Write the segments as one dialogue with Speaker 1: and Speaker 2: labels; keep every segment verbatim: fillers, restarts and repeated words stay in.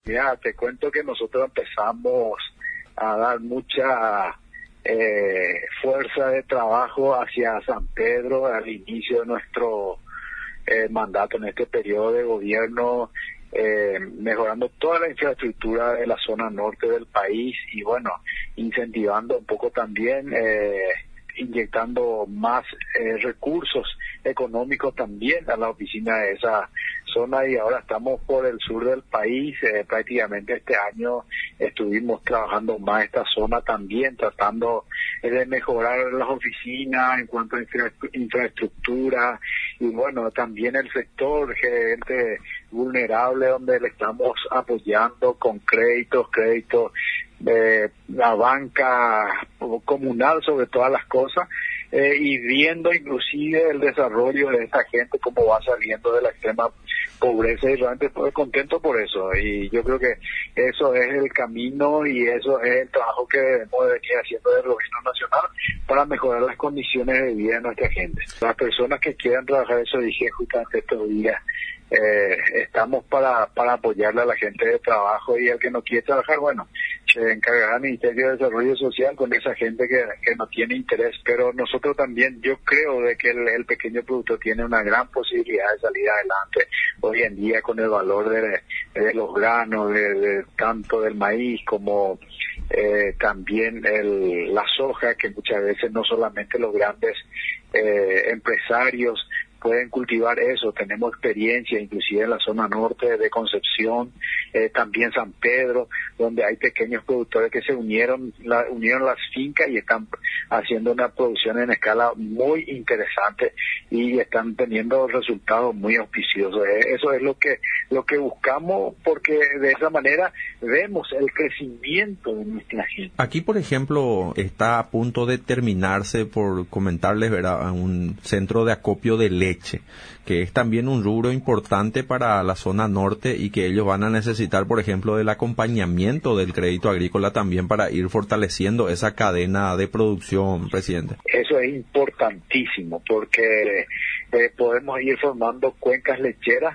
Speaker 1: Mira, te cuento que nosotros empezamos a dar mucha eh, fuerza de trabajo hacia San Pedro al inicio de nuestro eh, mandato en este periodo de gobierno, eh, mejorando toda la infraestructura de la zona norte del país y bueno, incentivando un poco también, eh, inyectando más eh, recursos económicos también a la oficina de esa zona y ahora estamos por el sur del país. Eh, prácticamente este año estuvimos trabajando más esta zona también, tratando eh, de mejorar las oficinas en cuanto a infra infraestructura y bueno, también el sector gente vulnerable donde le estamos apoyando con créditos, créditos de la banca comunal sobre todas las cosas, eh, y viendo inclusive el desarrollo de esta gente, cómo va saliendo de la extrema pobreza y realmente estoy contento por eso y yo creo que eso es el camino y eso es el trabajo que debemos de venir haciendo del gobierno nacional para mejorar las condiciones de vida de nuestra gente. Las personas que quieran trabajar, eso dije justamente estos días, eh, estamos para para apoyarle a la gente de trabajo y el que no quiere trabajar, bueno, se encargará el Ministerio de Desarrollo Social con esa gente que, que no tiene interés, pero nosotros también, yo creo de que el, el pequeño productor tiene una gran posibilidad de salir adelante hoy en día con el valor de, de los granos, de, de tanto del maíz como eh, también el, la soja, que muchas veces no solamente los grandes eh, empresarios pueden cultivar eso. Tenemos experiencia inclusive en la zona norte de Concepción, eh, también San Pedro, donde hay pequeños productores que se unieron, la, unieron las fincas y están haciendo una producción en escala muy interesante y están teniendo resultados muy auspiciosos. Eh, eso es lo que lo que buscamos, porque de esa manera vemos el crecimiento de nuestra gente.
Speaker 2: Aquí, por ejemplo, está a punto de terminarse, por comentarles, ¿verdad?, un centro de acopio de leche, que es también un rubro importante para la zona norte y que ellos van a necesitar, por ejemplo, del acompañamiento del crédito agrícola también para ir fortaleciendo esa cadena de producción, presidente.
Speaker 1: Eso es importantísimo porque eh, podemos ir formando cuencas lecheras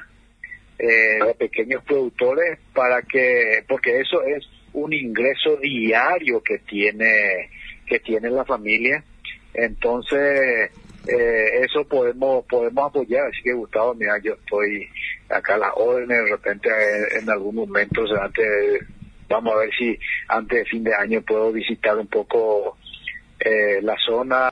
Speaker 1: eh, de pequeños productores para que, porque eso es un ingreso diario que tiene que tiene la familia. Entonces Eh, eso podemos podemos apoyar, así que Gustavo, mira, yo estoy acá a las órdenes, de repente en, en algún momento, o sea, antes, vamos a ver si antes de fin de año puedo visitar un poco eh, la zona.